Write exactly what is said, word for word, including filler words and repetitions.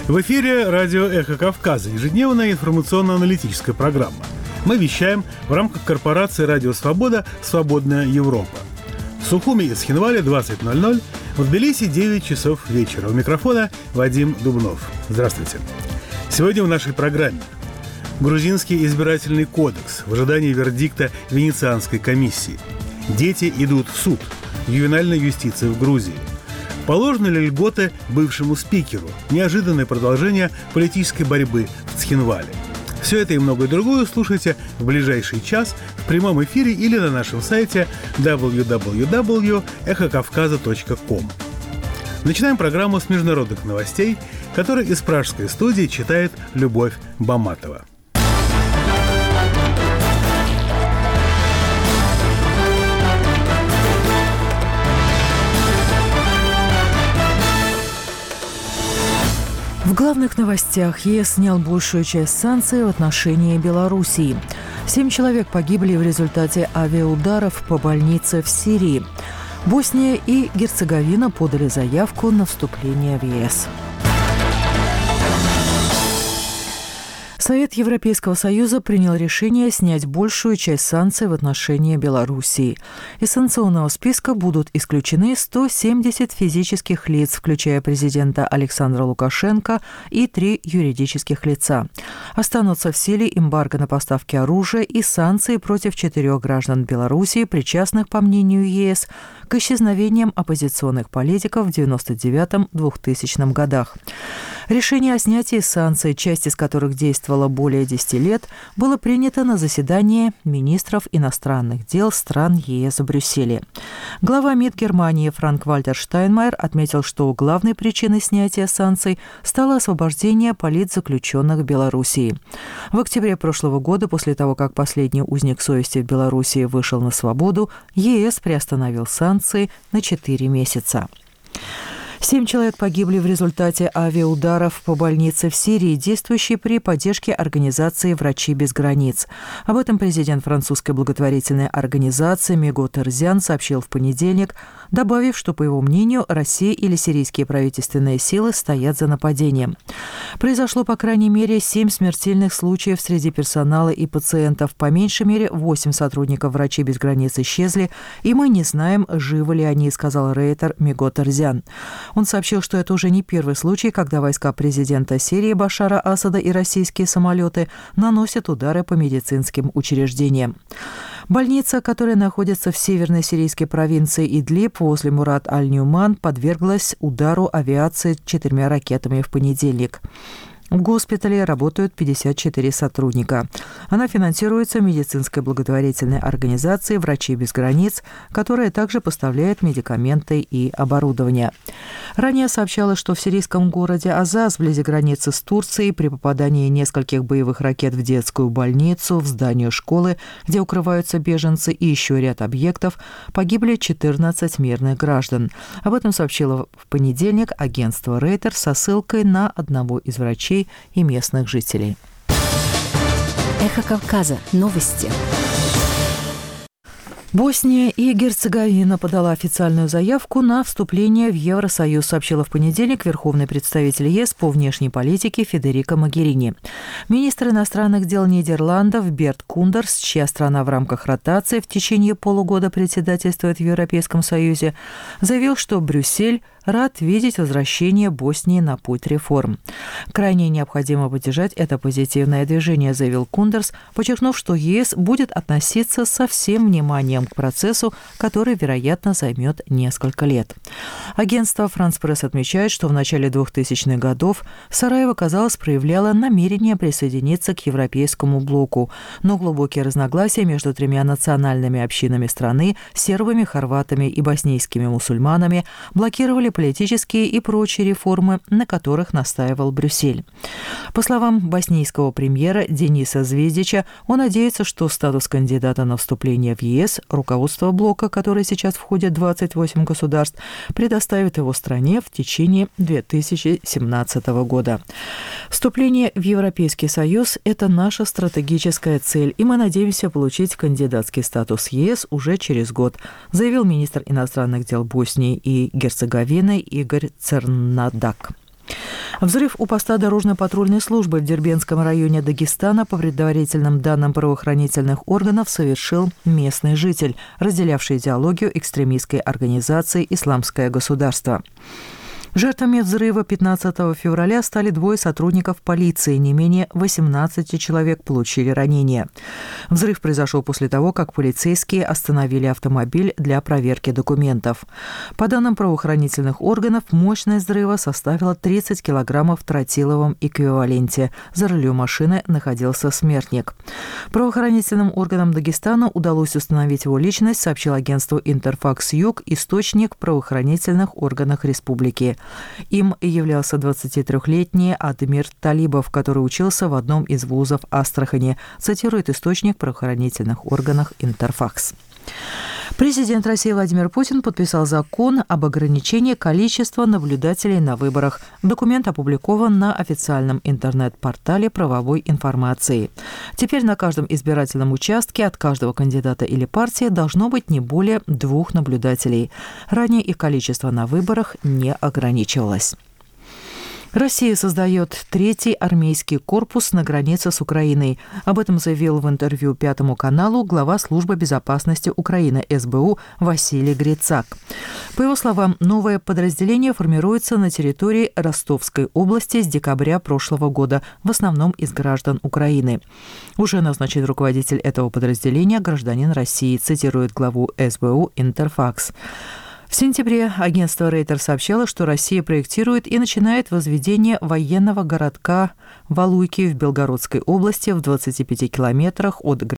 В эфире радио «Эхо Кавказа», ежедневная информационно-аналитическая программа. Мы вещаем в рамках корпорации «Радио Свобода. Свободная Европа». В Сухуми и Цхинвале двадцать ноль ноль, в Тбилиси девять часов вечера. У микрофона Вадим Дубнов. Здравствуйте. Сегодня в нашей программе грузинский избирательный кодекс в ожидании вердикта Венецианской комиссии. Дети идут в суд. Ювенальная юстиция в Грузии. Положены ли льготы бывшему спикеру? Неожиданное продолжение политической борьбы в Цхинвале. Все это и многое другое слушайте в ближайший час в прямом эфире или на нашем сайте дабл ю дабл ю дабл ю точка эхо кавказа точка ком. Начинаем программу с международных новостей, которые из пражской студии читает Любовь Баматова. В главных новостях ЕС снял большую часть санкций в отношении Белоруссии. Семь человек погибли в результате авиаударов по больнице в Сирии. Босния и Герцеговина подали заявку на вступление в ЕС. Совет Европейского Союза принял решение снять большую часть санкций в отношении Белоруссии. Из санкционного списка будут исключены сто семьдесят физических лиц, включая президента Александра Лукашенко и три юридических лица. Останутся в силе эмбарго на поставки оружия и санкции против четырех граждан Белоруссии, причастных, по мнению ЕС, к исчезновениям оппозиционных политиков в девяносто девятом — двухтысячном годах. Решение о снятии санкций, часть из которых действовала более десяти лет, было принято на заседании министров иностранных дел стран ЕС в Брюсселе. Глава МИД Германии Франк-Вальтер Штайнмайер отметил, что главной причиной снятия санкций стало освобождение политзаключенных в Белоруссии. В октябре прошлого года, после того, как последний узник совести в Белоруссии вышел на свободу, ЕС приостановил санкции на четыре месяца. Семь человек погибли в результате авиаударов по больнице в Сирии, действующей при поддержке организации «Врачи без границ». Об этом президент французской благотворительной организации Миго Терзиан сообщил в понедельник, добавив, что, по его мнению, Россия или сирийские правительственные силы стоят за нападением. Произошло, по крайней мере, семь смертельных случаев среди персонала и пациентов. По меньшей мере, восемь сотрудников «Врачи без границ» исчезли, и мы не знаем, живы ли они, сказал рейтер Миго Терзиан. Он сообщил, что это уже не первый случай, когда войска президента Сирии Башара Асада и российские самолеты наносят удары по медицинским учреждениям. Больница, которая находится в северной сирийской провинции Идлиб возле Мурат-аль-Ньюман, подверглась удару авиации четырьмя ракетами в понедельник. В госпитале работают пятьдесят четыре сотрудника. Она финансируется медицинской благотворительной организацией «Врачи без границ», которая также поставляет медикаменты и оборудование. Ранее сообщалось, что в сирийском городе Азаз, вблизи границы с Турцией, при попадании нескольких боевых ракет в детскую больницу, в здание школы, где укрываются беженцы, и еще ряд объектов, погибли четырнадцать мирных граждан. Об этом сообщило в понедельник агентство Reuters со ссылкой на одного из врачей и местных жителей. Эхо Кавказа. Новости. Босния и Герцеговина подала официальную заявку на вступление в Евросоюз, сообщила в понедельник верховный представитель ЕС по внешней политике Федерико Могерини. Министр иностранных дел Нидерландов Берт Кундерс, чья страна в рамках ротации в течение полугода председательствует в Европейском Союзе, заявил, что Брюссель рад видеть возвращение Боснии на путь реформ. Крайне необходимо поддержать это позитивное движение, заявил Кундерс, подчеркнув, что ЕС будет относиться со всем вниманием к процессу, который, вероятно, займет несколько лет. Агентство «Франс Пресс» отмечает, что в начале двухтысячных годов Сараево, казалось, проявляло намерение присоединиться к европейскому блоку, но глубокие разногласия между тремя национальными общинами страны – сербами, хорватами и боснийскими мусульманами – блокировали политические и прочие реформы, на которых настаивал Брюссель. По словам боснийского премьера Дениса Звездича, он надеется, что статус кандидата на вступление в ЕС руководство блока, который сейчас входит в двадцать восемь государств, предоставит его стране в течение две тысячи семнадцатого года. Вступление в Европейский Союз – это наша стратегическая цель, и мы надеемся получить кандидатский статус ЕС уже через год, заявил министр иностранных дел Боснии и Герцеговины Игорь Цернадак. Взрыв у поста дорожно-патрульной службы в Дербентском районе Дагестана по предварительным данным правоохранительных органов совершил местный житель, разделявший идеологию экстремистской организации «Исламское государство». Жертвами взрыва пятнадцатого февраля стали двое сотрудников полиции, не менее восемнадцати человек получили ранения. Взрыв произошел после того, как полицейские остановили автомобиль для проверки документов. По данным правоохранительных органов, мощность взрыва составила тридцать килограммов в тротиловом эквиваленте. За рулем машины находился смертник. Правоохранительным органам Дагестана удалось установить его личность, сообщил агентству «Интерфакс-Юг» источник в правоохранительных органах республики. Им являлся двадцатитрёхлетний Адмир Талибов, который учился в одном из вузов Астрахани, цитирует источник в правоохранительных органах «Интерфакс». Президент России Владимир Путин подписал закон об ограничении количества наблюдателей на выборах. Документ опубликован на официальном интернет-портале правовой информации. Теперь на каждом избирательном участке от каждого кандидата или партии должно быть не более двух наблюдателей. Ранее их количество на выборах не ограничивалось. Россия создает третий армейский корпус на границе с Украиной. Об этом заявил в интервью Пятому каналу глава Службы безопасности Украины эс бэ у Василий Грицак. По его словам, новое подразделение формируется на территории Ростовской области с декабря прошлого года, в основном из граждан Украины. Уже назначен руководитель этого подразделения гражданин России, цитирует главу эс бэ у «Интерфакс». В сентябре агентство Рейтер сообщало, что Россия проектирует и начинает возведение военного городка Валуйки в Белгородской области в двадцати пяти километрах от